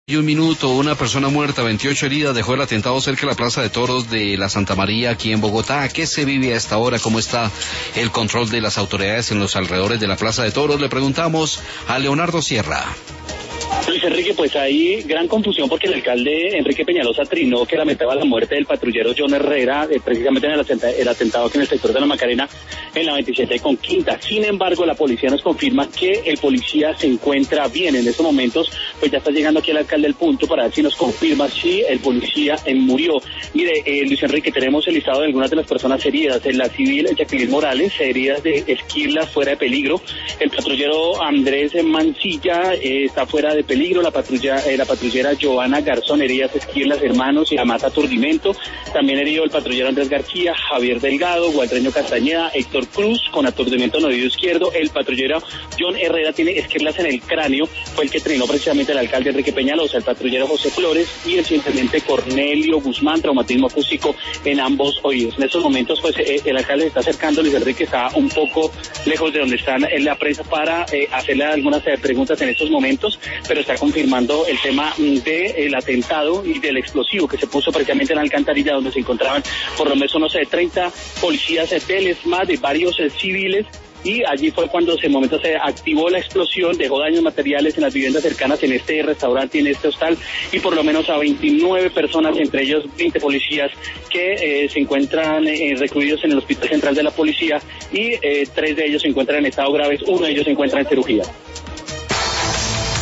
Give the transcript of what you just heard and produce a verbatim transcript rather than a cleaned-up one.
Y un minuto, una persona muerta, veintiocho heridas, dejó el atentado cerca de la Plaza de Toros de la Santa María, aquí en Bogotá. ¿Qué se vive a esta hora? ¿Cómo está el control de las autoridades en los alrededores de la Plaza de Toros? Le preguntamos a Leonardo Sierra. Luis Enrique, pues hay gran confusión porque el alcalde Enrique Peñalosa trinó que lamentaba la muerte del patrullero John Herrera, eh, precisamente en el, atenta, el atentado aquí en el sector de la Macarena, en la veintisiete con Quinta. Sin embargo, la policía nos confirma que el policía se encuentra bien. En estos momentos, pues ya está llegando aquí el alcalde del punto para ver si nos confirma si el policía eh, murió. Mire, eh, Luis Enrique, tenemos el listado de algunas de las personas heridas. En la civil, Jacqueline Morales, heridas de esquirlas fuera de peligro. El patrullero Andrés Mancilla eh, está fuera de peligro. La patrulla, eh, la patrullera Joana Garzón, heridas esquirlas, hermanos y además aturdimiento. También herido el patrullero Andrés García, Javier Delgado, Gualtreño Castañeda, Héctor Cruz con aturdimiento en oído izquierdo. El patrullero John Herrera tiene esquirlas en el cráneo, fue el que trinó precisamente el alcalde Enrique Peñalosa. El patrullero José Flores y el subteniente Cornelio Guzmán, traumatismo acústico en ambos oídos. En estos momentos, pues eh, el alcalde se está acercando, Luis Enrique está un poco lejos de donde están en la prensa para eh, hacerle algunas eh, preguntas en estos momentos, pero está confirmando el tema del atentado y del explosivo que se puso precisamente en la alcantarilla donde se encontraban por lo menos unos eh, treinta policías eh, del ESMAD, de varios eh, civiles. Y allí fue cuando en momento se activó la explosión, dejó daños materiales en las viviendas cercanas, en este restaurante y en este hostal, y por lo menos a veintinueve personas, entre ellos veinte policías, que eh, se encuentran eh, recluidos en el Hospital Central de la Policía, y eh, tres de ellos se encuentran en estado grave, uno de ellos se encuentra en cirugía.